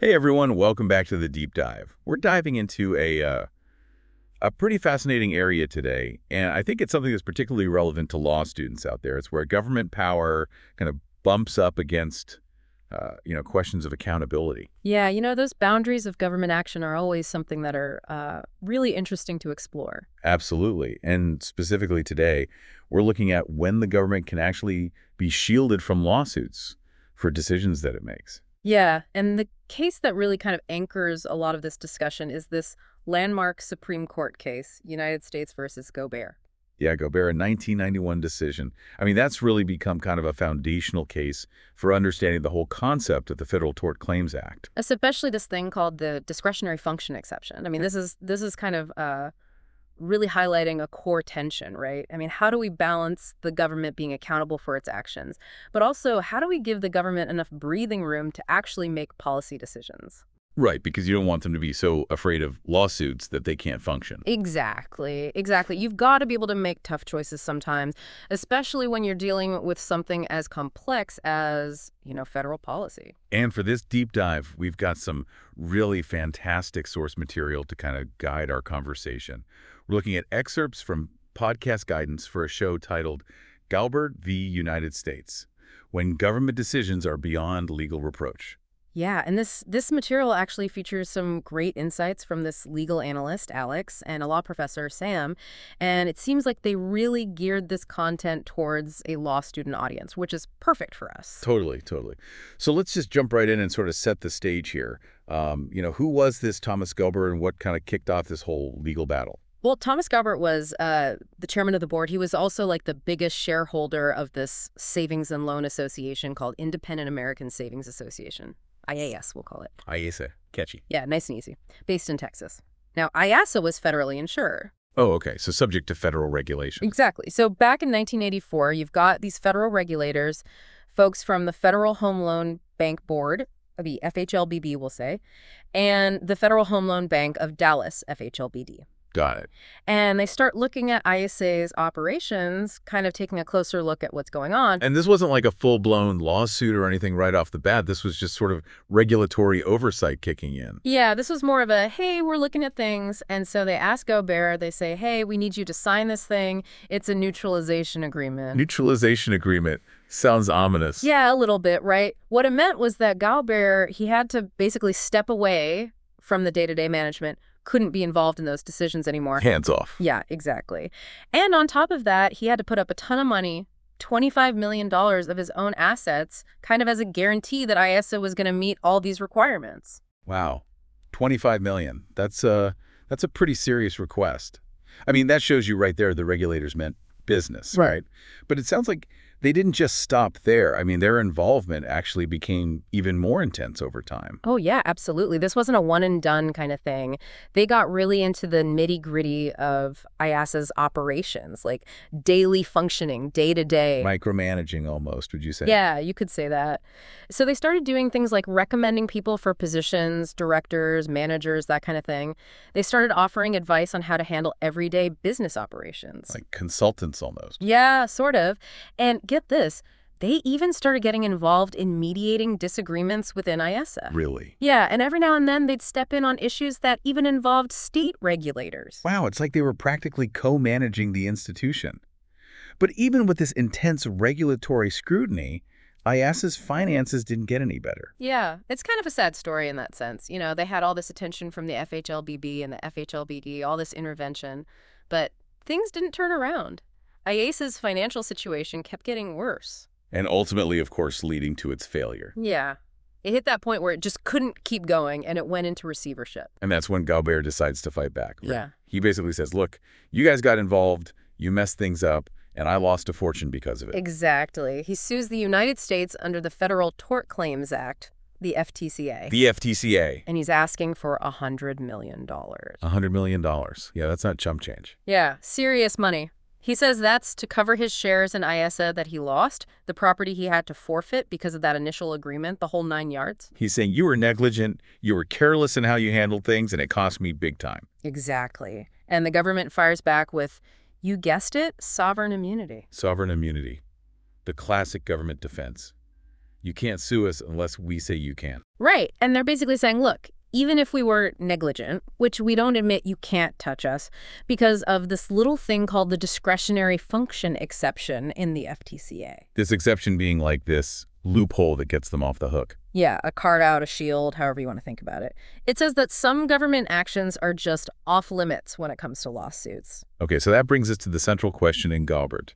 Hey everyone, welcome back to the Deep Dive. We're diving into a pretty fascinating area today, and I think it's something that's particularly relevant to law students out there. It's where government power kind of bumps up against, questions of accountability. Yeah, those boundaries of government action are always something that are really interesting to explore. Absolutely. And specifically today, we're looking at when the government can actually be shielded from lawsuits for decisions that it makes. Yeah, and the case that really kind of anchors a lot of this discussion is this landmark Supreme Court case, United States versus Gobert. Yeah, Gobert, a 1991 decision. I mean, that's really become kind of a foundational case for understanding the whole concept of the Federal Tort Claims Act. Especially this thing called the discretionary function exception. I mean, this is kind of really highlighting a core tension, right? I mean, how do we balance the government being accountable for its actions, but also how do we give the government enough breathing room to actually make policy decisions? Right, because you don't want them to be so afraid of lawsuits that they can't function. Exactly, exactly. You've got to be able to make tough choices sometimes, especially when you're dealing with something as complex as, federal policy. And for this deep dive, we've got some really fantastic source material to kind of guide our conversation. We're looking at excerpts from podcast guidance for a show titled Galbert v. United States, When Government Decisions Are Beyond Legal Reproach. Yeah, and this material actually features some great insights from this legal analyst, Alex, and a law professor, Sam, and it seems like they really geared this content towards a law student audience, which is perfect for us. Totally, totally. So let's just jump right in and sort of set the stage here. Who was this Thomas Galbert and what kind of kicked off this whole legal battle? Well, Thomas Galbert was the chairman of the board. He was also like the biggest shareholder of this savings and loan association called Independent American Savings Association. IAS, we'll call it. IASA. Catchy. Yeah, nice and easy. Based in Texas. Now, IASA was federally insured. Oh, okay. So subject to federal regulation. Exactly. So back in 1984, you've got these federal regulators, folks from the Federal Home Loan Bank Board, the FHLBB, we'll say, and the Federal Home Loan Bank of Dallas, FHLBD. Got it. And they start looking at ISA's operations, kind of taking a closer look at what's going on. And this wasn't like a full-blown lawsuit or anything right off the bat. This was just sort of regulatory oversight kicking in. Yeah, this was more of a, hey, we're looking at things. And so they ask Gobert, they say, hey, we need you to sign this thing. It's a neutralization agreement. Neutralization agreement. Sounds ominous. Yeah, a little bit, right? What it meant was that Gobert, he had to basically step away from the day-to-day management, couldn't be involved in those decisions anymore. Hands off. Yeah, exactly. And on top of that, he had to put up a ton of money, $25 million of his own assets, kind of as a guarantee that ISA was going to meet all these requirements. Wow. $25 million. That's a pretty serious request. I mean, that shows you right there the regulators meant business, right? But it sounds like they didn't just stop there. I mean, their involvement actually became even more intense over time. Oh, yeah, absolutely. This wasn't a one-and-done kind of thing. They got really into the nitty-gritty of IASA's operations, like daily functioning, day-to-day. Micromanaging almost, would you say? Yeah, you could say that. So they started doing things like recommending people for positions, directors, managers, that kind of thing. They started offering advice on how to handle everyday business operations. Like consultants almost. Yeah, sort of. And get this, they even started getting involved in mediating disagreements within ISA. Really? Yeah, and every now and then they'd step in on issues that even involved state regulators. Wow, it's like they were practically co-managing the institution. But even with this intense regulatory scrutiny, IASA's finances didn't get any better. Yeah, it's kind of a sad story in that sense. They had all this attention from the FHLBB and the FHLBD, all this intervention, but things didn't turn around. IASA's financial situation kept getting worse. And ultimately, of course, leading to its failure. Yeah. It hit that point where it just couldn't keep going, and it went into receivership. And that's when Galbert decides to fight back. Right? Yeah. He basically says, look, you guys got involved, you messed things up, and I lost a fortune because of it. Exactly. He sues the United States under the Federal Tort Claims Act, the FTCA. The FTCA. And he's asking for $100 million. $100 million. Yeah, that's not chump change. Yeah, serious money. He says that's to cover his shares in ISA that he lost, the property he had to forfeit because of that initial agreement, the whole 9 yards. He's saying you were negligent, you were careless in how you handled things, and it cost me big time. Exactly. And the government fires back with, you guessed it, sovereign immunity. Sovereign immunity. The classic government defense. You can't sue us unless we say you can. Right. And they're basically saying, look, even if we were negligent, which we don't admit, you can't touch us because of this little thing called the discretionary function exception in the FTCA. This exception being like this loophole that gets them off the hook. Yeah, a card out, a shield, however you want to think about it. It says that some government actions are just off limits when it comes to lawsuits. Okay, so that brings us to the central question in Galbert.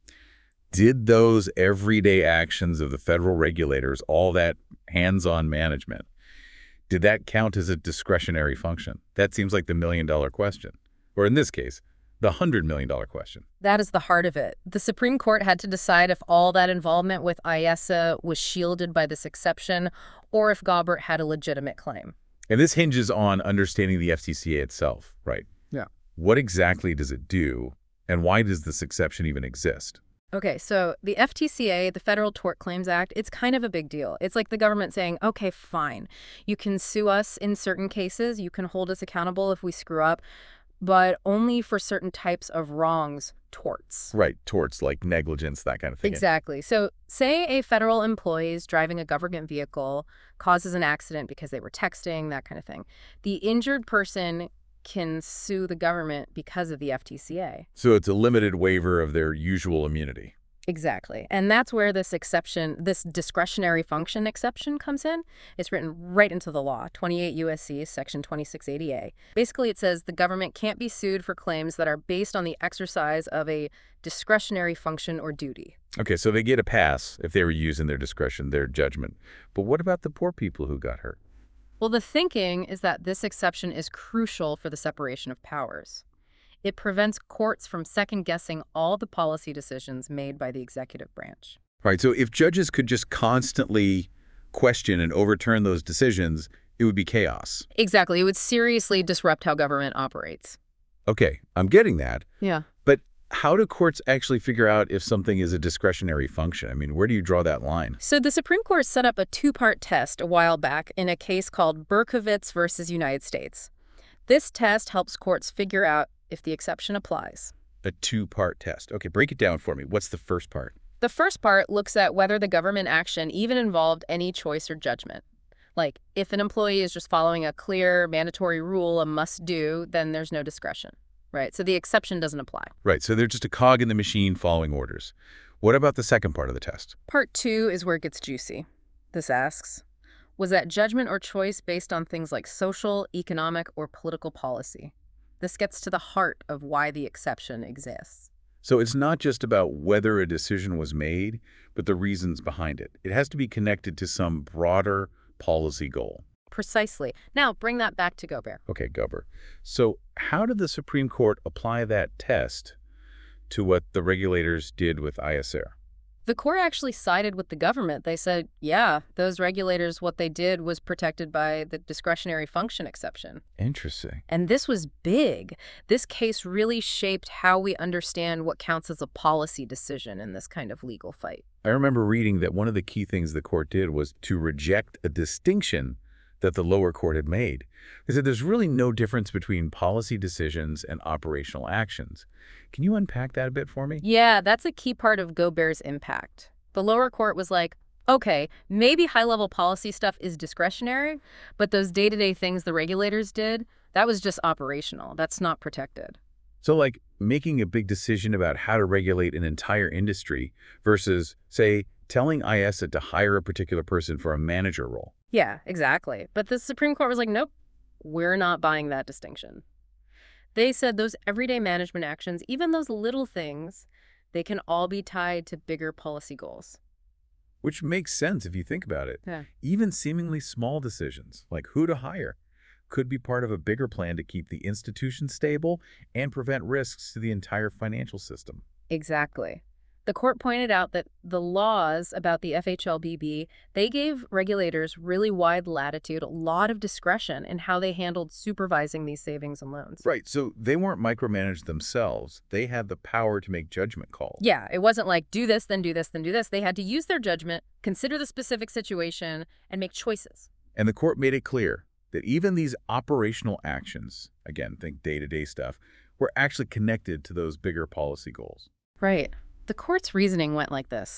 Did those everyday actions of the federal regulators, all that hands-on management, did that count as a discretionary function? That seems like the million-dollar question. Or in this case, the $100 million question. That is the heart of it. The Supreme Court had to decide if all that involvement with IESA was shielded by this exception or if Galbert had a legitimate claim. And this hinges on understanding the FTCA itself, right? Yeah. What exactly does it do, and why does this exception even exist? Okay, so the FTCA, the Federal Tort Claims Act, it's kind of a big deal. It's like the government saying, okay, fine, you can sue us in certain cases, you can hold us accountable if we screw up, but only for certain types of wrongs, torts. Right, torts like negligence, that kind of thing. Exactly. So say a federal employee is driving a government vehicle, causes an accident because they were texting, that kind of thing. The injured person can sue the government because of the FTCA. So it's a limited waiver of their usual immunity. Exactly. And that's where this exception, this discretionary function exception comes in. It's written right into the law, 28 U.S.C. section 2680A. Basically, it says the government can't be sued for claims that are based on the exercise of a discretionary function or duty. Okay, so they get a pass if they were using their discretion, their judgment. But what about the poor people who got hurt? Well, the thinking is that this exception is crucial for the separation of powers. It prevents courts from second-guessing all the policy decisions made by the executive branch. Right, so if judges could just constantly question and overturn those decisions, it would be chaos. Exactly. It would seriously disrupt how government operates. Okay, I'm getting that. Yeah. But how do courts actually figure out if something is a discretionary function? I mean, where do you draw that line? So the Supreme Court set up a two-part test a while back in a case called Berkowitz versus United States. This test helps courts figure out if the exception applies. A two-part test. Okay, break it down for me. What's the first part? The first part looks at whether the government action even involved any choice or judgment. Like, if an employee is just following a clear, mandatory rule, a must-do, then there's no discretion, right? So the exception doesn't apply. Right, so they're just a cog in the machine following orders. What about the second part of the test? Part 2 is where it gets juicy. This asks, was that judgment or choice based on things like social, economic, or political policy? This gets to the heart of why the exception exists. So it's not just about whether a decision was made, but the reasons behind it. It has to be connected to some broader policy goal. Precisely. Now, bring that back to Galbert. Okay, Galbert. So how did the Supreme Court apply that test to what the regulators did with ISR? The court actually sided with the government. They said, yeah, those regulators, what they did was protected by the discretionary function exception. Interesting. And this was big. This case really shaped how we understand what counts as a policy decision in this kind of legal fight. I remember reading that one of the key things the court did was to reject a distinction that the lower court had made. They said there's really no difference between policy decisions and operational actions. Can you unpack that a bit for me? Yeah, that's a key part of Galbert's impact. The lower court was like, okay, maybe high-level policy stuff is discretionary, but those day-to-day things the regulators did, that was just operational. That's not protected. So like making a big decision about how to regulate an entire industry versus, say, telling IESA to hire a particular person for a manager role. Yeah, exactly. But the Supreme Court was like, nope, we're not buying that distinction. They said those everyday management actions, even those little things, they can all be tied to bigger policy goals. Which makes sense if you think about it. Yeah. Even seemingly small decisions, like who to hire, could be part of a bigger plan to keep the institution stable and prevent risks to the entire financial system. Exactly. The court pointed out that the laws about the FHLBB, they gave regulators really wide latitude, a lot of discretion in how they handled supervising these savings and loans. Right, so they weren't micromanaged themselves. They had the power to make judgment calls. Yeah, it wasn't like do this, then do this, then do this. They had to use their judgment, consider the specific situation, and make choices. And the court made it clear that even these operational actions, again, think day-to-day stuff, were actually connected to those bigger policy goals. Right. The court's reasoning went like this.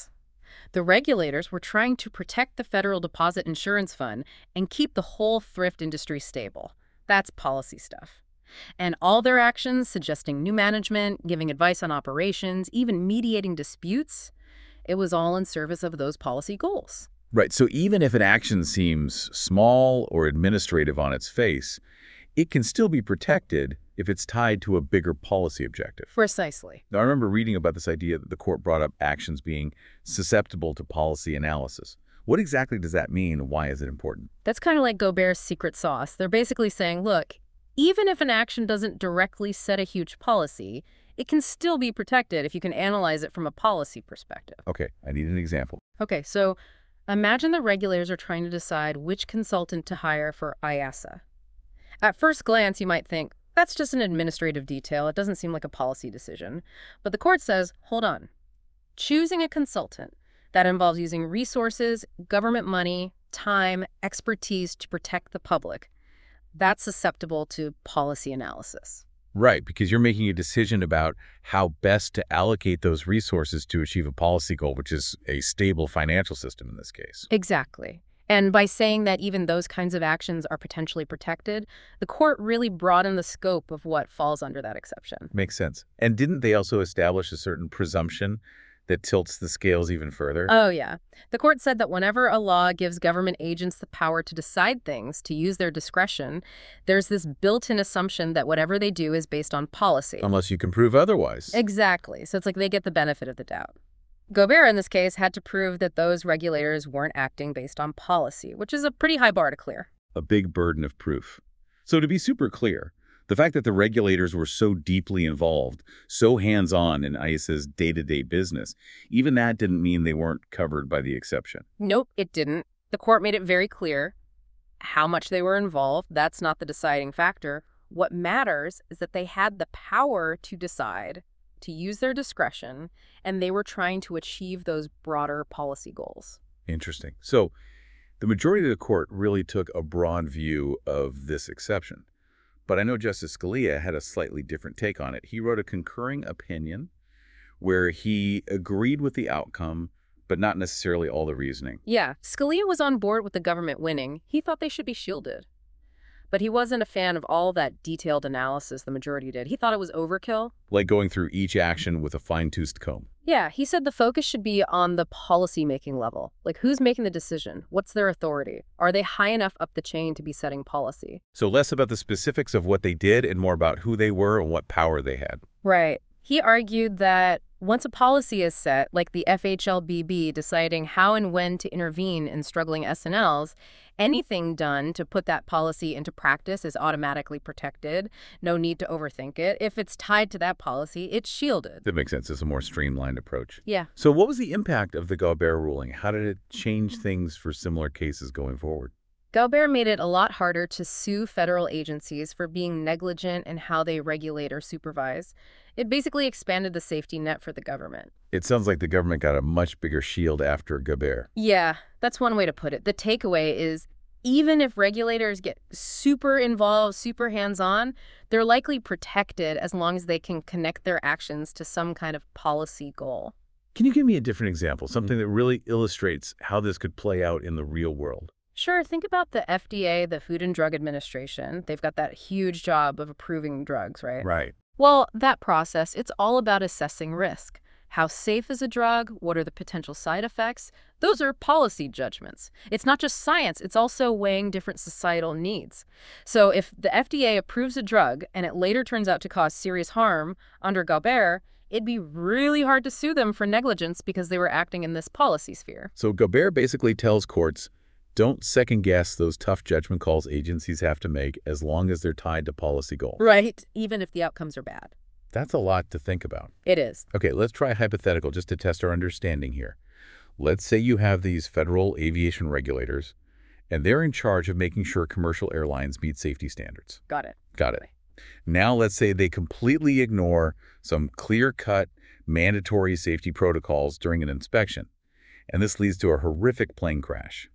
The regulators were trying to protect the Federal Deposit Insurance Fund and keep the whole thrift industry stable. That's policy stuff. And all their actions, suggesting new management, giving advice on operations, even mediating disputes, it was all in service of those policy goals. Right, so even if an action seems small or administrative on its face, it can still be protected if it's tied to a bigger policy objective. Precisely. Now, I remember reading about this idea that the court brought up actions being susceptible to policy analysis. What exactly does that mean, and why is it important? That's kind of like Gobert's secret sauce. They're basically saying, look, even if an action doesn't directly set a huge policy, it can still be protected if you can analyze it from a policy perspective. Okay, I need an example. Okay, so imagine the regulators are trying to decide which consultant to hire for IASA. At first glance, you might think, that's just an administrative detail. It doesn't seem like a policy decision. But the court says, hold on. Choosing a consultant that involves using resources, government money, time, expertise to protect the public, that's susceptible to policy analysis. Right, because you're making a decision about how best to allocate those resources to achieve a policy goal, which is a stable financial system in this case. Exactly. And by saying that even those kinds of actions are potentially protected, the court really broadened the scope of what falls under that exception. Makes sense. And didn't they also establish a certain presumption that tilts the scales even further? Oh, yeah. The court said that whenever a law gives government agents the power to decide things, to use their discretion, there's this built-in assumption that whatever they do is based on policy. Unless you can prove otherwise. Exactly. So it's like they get the benefit of the doubt. Gobert, in this case, had to prove that those regulators weren't acting based on policy, which is a pretty high bar to clear. A big burden of proof. So to be super clear, the fact that the regulators were so deeply involved, so hands-on in ICE's day-to-day business, even that didn't mean they weren't covered by the exception. Nope, it didn't. The court made it very clear how much they were involved. That's not the deciding factor. What matters is that they had the power to decide, to use their discretion, and they were trying to achieve those broader policy goals. Interesting. So the majority of the court really took a broad view of this exception. But I know Justice Scalia had a slightly different take on it. He wrote a concurring opinion where he agreed with the outcome, but not necessarily all the reasoning. Yeah, Scalia was on board with the government winning. He thought they should be shielded. But he wasn't a fan of all that detailed analysis the majority did. He thought it was overkill. Like going through each action with a fine-toothed comb. Yeah, he said the focus should be on the policy-making level. Like, who's making the decision? What's their authority? Are they high enough up the chain to be setting policy? So less about the specifics of what they did and more about who they were and what power they had. Right. He argued that once a policy is set, like the FHLBB deciding how and when to intervene in struggling S&Ls, anything done to put that policy into practice is automatically protected. No need to overthink it. If it's tied to that policy, it's shielded. That makes sense. It's a more streamlined approach. Yeah. So what was the impact of the Gobert ruling? How did it change things for similar cases going forward? Gobert made it a lot harder to sue federal agencies for being negligent in how they regulate or supervise. It basically expanded the safety net for the government. It sounds like the government got a much bigger shield after Gobert. Yeah, that's one way to put it. The takeaway is even if regulators get super involved, super hands-on, they're likely protected as long as they can connect their actions to some kind of policy goal. Can you give me a different example, something that really illustrates how this could play out in the real world? Sure, think about the FDA, the Food and Drug Administration. They've got that huge job of approving drugs, right? Right. Well, that process, it's all about assessing risk. How safe is a drug? What are the potential side effects? Those are policy judgments. It's not just science, it's also weighing different societal needs. So if the FDA approves a drug and it later turns out to cause serious harm under Gobert, it'd be really hard to sue them for negligence because they were acting in this policy sphere. So Gobert basically tells courts, don't second-guess those tough judgment calls agencies have to make as long as they're tied to policy goals. Right, even if the outcomes are bad. That's a lot to think about. It is. Okay, let's try a hypothetical just to test our understanding here. Let's say you have these federal aviation regulators, and they're in charge of making sure commercial airlines meet safety standards. Got it. Got it. Now let's say they completely ignore some clear-cut, mandatory safety protocols during an inspection, and this leads to a horrific plane crash.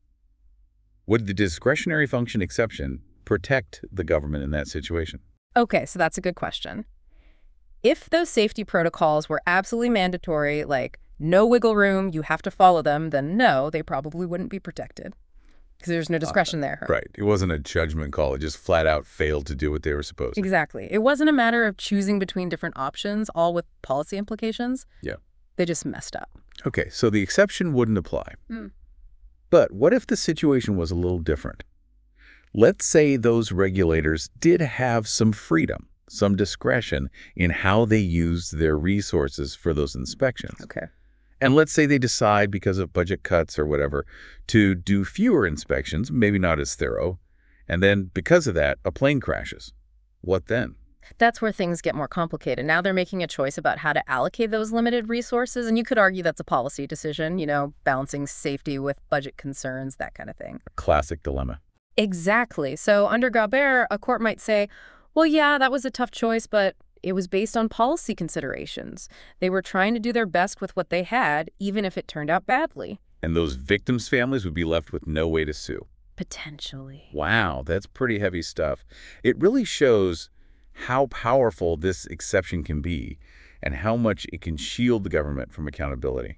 Would the discretionary function exception protect the government in that situation? Okay, so that's a good question. If those safety protocols were absolutely mandatory, like no wiggle room, you have to follow them, then no, they probably wouldn't be protected because there's no discretion there. Right. It wasn't a judgment call. It just flat out failed to do what they were supposed to. Exactly. It wasn't a matter of choosing between different options, all with policy implications. Yeah. They just messed up. Okay, so the exception wouldn't apply. Mm. But what if the situation was a little different? Let's say those regulators did have some freedom, some discretion in how they used their resources for those inspections. Okay. And let's say they decide, because of budget cuts or whatever, to do fewer inspections, maybe not as thorough, and then because of that, a plane crashes. What then? That's where things get more complicated. Now they're making a choice about how to allocate those limited resources, and you could argue that's a policy decision, balancing safety with budget concerns, that kind of thing. Classic dilemma. Exactly. So under Gaubert, a court might say, well, yeah, that was a tough choice, but it was based on policy considerations. They were trying to do their best with what they had, even if it turned out badly. And those victims' families would be left with no way to sue. Potentially. Wow, that's pretty heavy stuff. It really shows how powerful this exception can be and how much it can shield the government from accountability.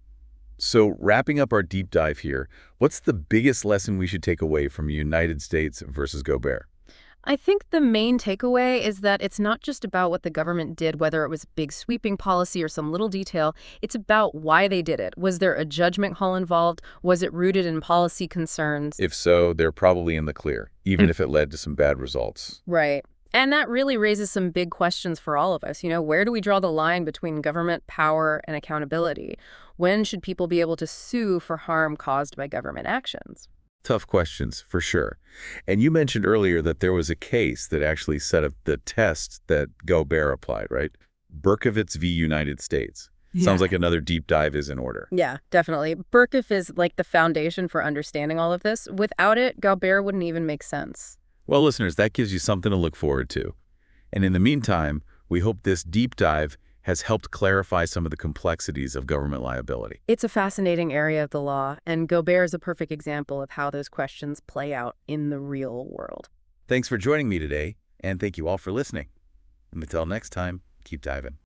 So wrapping up our deep dive here, what's the biggest lesson we should take away from United States versus Gaubert? I think the main takeaway is that it's not just about what the government did, whether it was a big sweeping policy or some little detail. It's about why they did it. Was there a judgment call involved? Was it rooted in policy concerns? If so, they're probably in the clear, even if it led to some bad results. Right. And that really raises some big questions for all of us. Where do we draw the line between government power and accountability? When should people be able to sue for harm caused by government actions? Tough questions, for sure. And you mentioned earlier that there was a case that actually set up the test that Gaubert applied, right? Berkovitz v. United States. Yeah. Sounds like another deep dive is in order. Yeah, definitely. Berkoff is like the foundation for understanding all of this. Without it, Gaubert wouldn't even make sense. Well, listeners, that gives you something to look forward to. And in the meantime, we hope this deep dive has helped clarify some of the complexities of government liability. It's a fascinating area of the law, and Gaubert is a perfect example of how those questions play out in the real world. Thanks for joining me today, and thank you all for listening. And until next time, keep diving.